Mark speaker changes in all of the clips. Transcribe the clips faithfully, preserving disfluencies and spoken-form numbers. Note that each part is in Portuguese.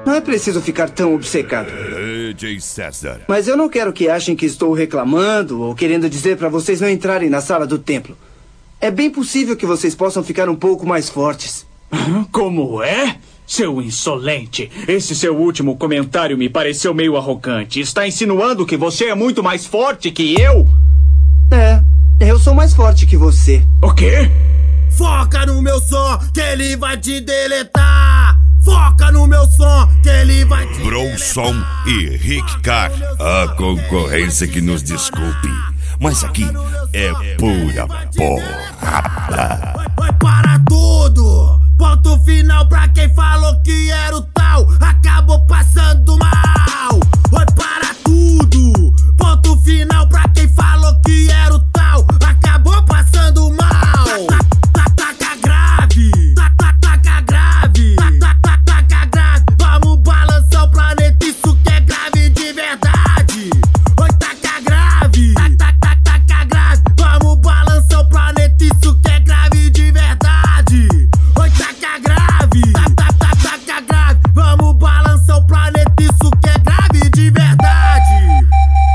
Speaker 1: Não é preciso ficar tão obcecado.
Speaker 2: A J César.
Speaker 1: Mas eu não quero que achem que estou reclamando ou querendo dizer para vocês não entrarem na sala do templo. É bem possível que vocês possam ficar um pouco mais fortes.
Speaker 3: Como é? Seu insolente. Esse seu último comentário me pareceu meio arrogante. Está insinuando que você é muito mais forte que eu?
Speaker 1: É, eu sou mais forte que você.
Speaker 3: O quê?
Speaker 4: Foca no meu som, que ele vai te deletar. Foca no meu som, que ele vai te
Speaker 2: Bronson e Rick Carr. A concorrência que nos desculpe, mas aqui é pura porrada.
Speaker 4: Vai para tudo. Ponto final pra quem falou que era o tal. Acabou passando mal. Vai para tudo. Ponto final pra quem falou que era o tal. Acabou passando mal. Taca grave. Taca grave. Taca grave. Vamos balançar o planeta, isso que é grave de verdade. Oi, taca grave. Taca grave. Vamos balançar o planeta, isso que é grave de verdade. Oi, taca grave. Taca grave. Vamos balançar o planeta, isso que é grave de verdade.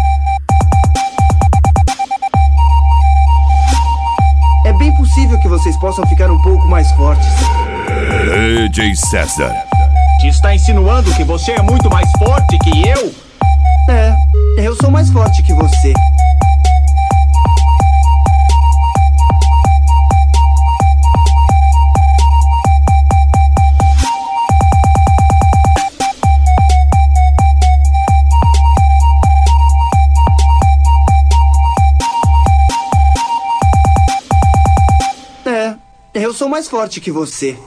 Speaker 1: É bem possível que vocês possam ficar um pouco mais fortes.
Speaker 2: A J César.
Speaker 3: Está insinuando que você é muito mais forte que eu?
Speaker 1: É, eu sou mais forte que você. É, eu sou mais forte que você.